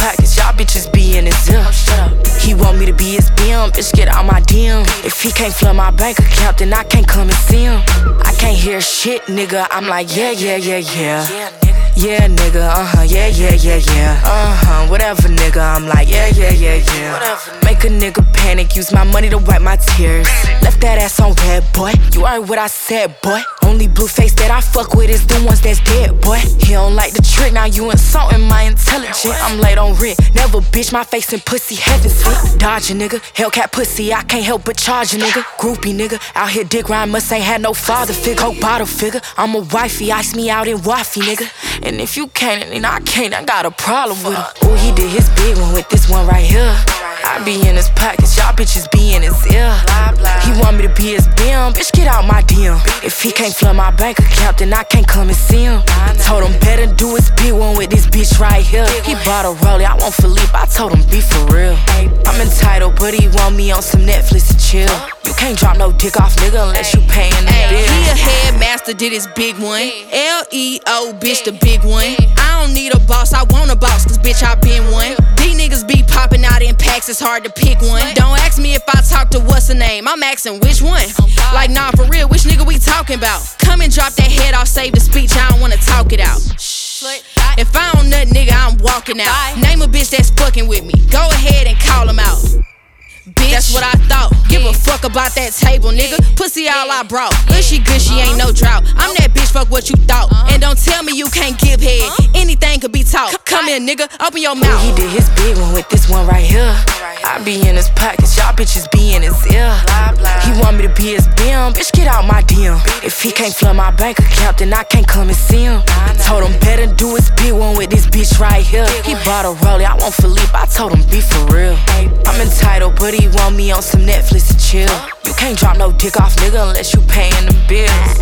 pockets, y'all bitches be in his ear. He want me to be his BM, bitch, get out my DM. If he can't flood my bank account, then I can't come and see him. I can't hear shit, nigga, I'm like, yeah. Yeah, nigga, yeah. Whatever, nigga, I'm like, yeah. Make a nigga panic, use my money to wipe my tears. Left that ass on red, boy. You heard what I said, boy. Only blue face that I fuck with is the ones that's dead, boy. He don't like the trick, now you insulting my intelligence. I'm late on rent, never bitch, my face in pussy, heaven sweet. Dodge a nigga, Hellcat pussy, I can't help but charge a nigga. Groupie nigga, out here dick rhyme, must ain't had no father figure. Coke bottle figure, I'm a wifey, ice me out in waffy, nigga. And if you can't, then I can't, I got a problem with him. Ooh, he did his big one with this one right here. I be in his pockets, y'all bitches be in his ear. He want me to be his BM, bitch, get out my DM. If he can't flood my bank account, then I can't come and see him. Told him better do his big one with this bitch right here. He bought a rollie, I want Philippe, I told him be for real. I'm entitled, but he want me on some Netflix to chill. You can't drop no dick off, nigga, unless you payin' the bill. He a headmaster, did his big one. L-E-O, bitch, the big one. I don't need a boss, I want a boss, cause bitch, I been one. These niggas be popping out in packs, it's hard to pick one. Don't ask me if I talk to what's her name, I'm asking which one. Like, nah, for real, which nigga we talking about? Come and drop that head off, save the speech, I don't wanna talk it out. If I don't nut, nigga, I'm walking out. Name a bitch that's fucking with me, go ahead and call him out. Bitch, that's what I thought. Give a fuck about that table, nigga. Pussy all I brought. Good, she ain't no drought. I'm that bitch, fuck what you thought. And don't tell me you can't give head. Anything could be taught. Come here, nigga, open your mouth. He did his big one with this one right here. I be in his pockets, y'all bitches be in his ear. He want me to be his BM, bitch, get out my DM. If he can't flood my bank account, then I can't come and see him. Told him better do his big one with this bitch right here. He bought a rollie, I want Philippe, I told him be for real. I'm entitled, but he want me on some Netflix to chill. You can't drop no dick off, nigga, unless you payin' the bills.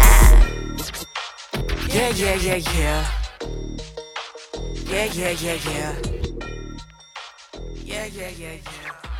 Yeah. Yeah.